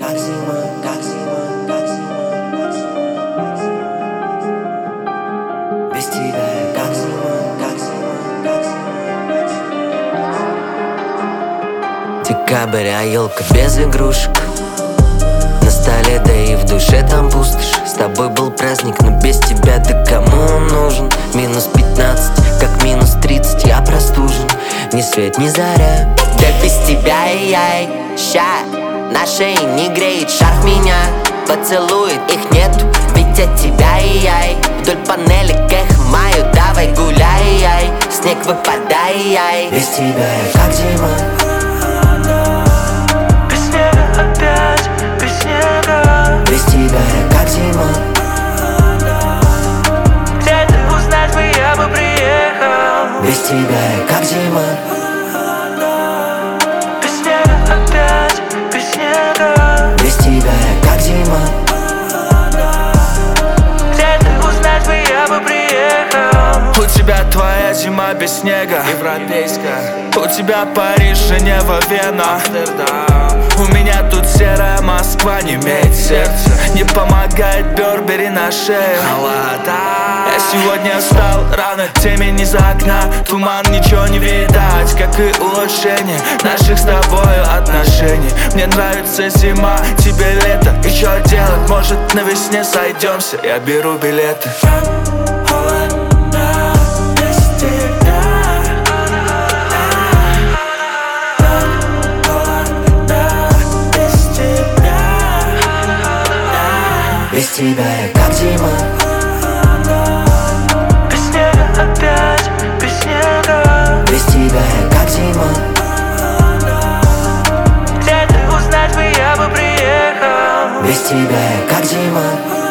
как зима, как зима, как зима, как зима. Без тебя я как зима, как зима, как зима. Декабрь, а елка без игрушек. На столе, да и в душе там пустошь. С тобой был праздник, но без тебя, да кому он нужен? Минус 15, как минус 30, я простужен. Ни свет, ни заря, да без тебя и я. Ща на шее не греет шарф меня. Поцелует, их нету, ведь от тебя и я. Вдоль панелек эхо маю, давай гуляй. Снег выпадай. Без тебя я как зима. Без снега опять, без снега. Без тебя я как зима. Где ты узнать бы, я бы приехал. Без тебя я как зима. Без снега опять, без снега. Без тебя я как зима. Где ты узнать бы, я бы приехал. У тебя твоя зима без снега, европейская. У тебя Париж, Женева, Вена, Амстердам. У меня тут серая Москва, не имеет сердца. Не помогает Бербери на шее. Холода. Я сегодня встал рано, темень из окна. Туман, ничего не видать, как и улучшение наших с тобою отношений. Мне нравится зима, тебе лето. И что делать, может на весне сойдемся. Я беру билеты. Без тебя я как зима. Без снега опять, без снега. Без тебя я как зима. Где ты узнать бы, я бы приехал. Без тебя я как зима.